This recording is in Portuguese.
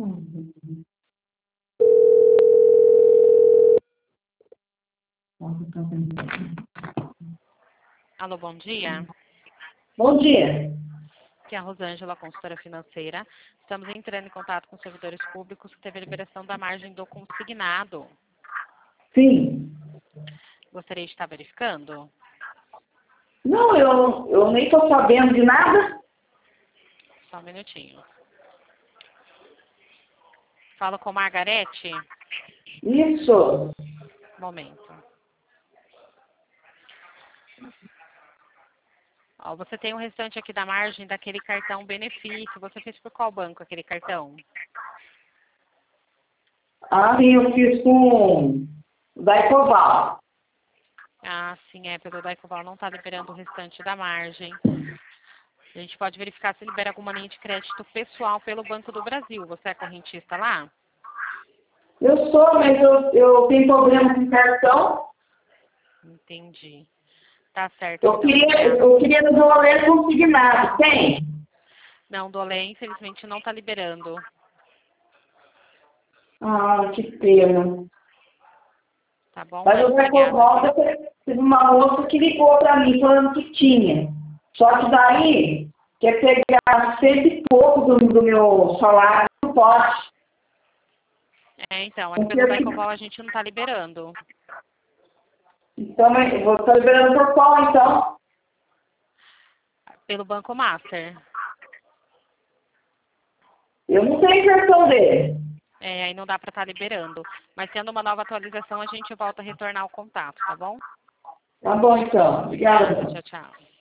Alô, bom dia. Bom dia. Aqui é a Rosângela, consultora financeira. Estamos entrando em contato com servidores públicos que teve a liberação da margem do consignado. Sim. Gostaria de estar verificando? Não, eu nem estou sabendo de nada. Só um minutinho. Falo com Margarete? Isso. Momento. Ó, você tem um restante aqui da margem daquele cartão benefício. Você fez por qual banco aquele cartão? Ah, sim, eu fiz com o Daicoval. Ah, sim, pelo Daicoval não está liberando o restante da margem. A gente pode verificar se libera alguma linha de crédito pessoal pelo Banco do Brasil. Você é correntista lá? Eu sou, mas eu tenho problema com cartão. Entendi. Tá certo, Eu então. queria no valor consignado. Tem? Não, do Alê, infelizmente, não está liberando. Ah, que pena. Tá bom? Mas o Daicoval, teve uma moça que ligou para mim falando que tinha. Só que daí, quer pegar 100 e pouco do meu salário, não pode. Então, pelo Daicoval a gente não está liberando. Então, eu vou estar liberando por qual, então? Pelo Banco Master. Eu não tenho cartão dele. Aí não dá para estar liberando. Mas tendo uma nova atualização, a gente volta a retornar o contato, tá bom? Tá bom, então. Obrigada. Tchau, tchau.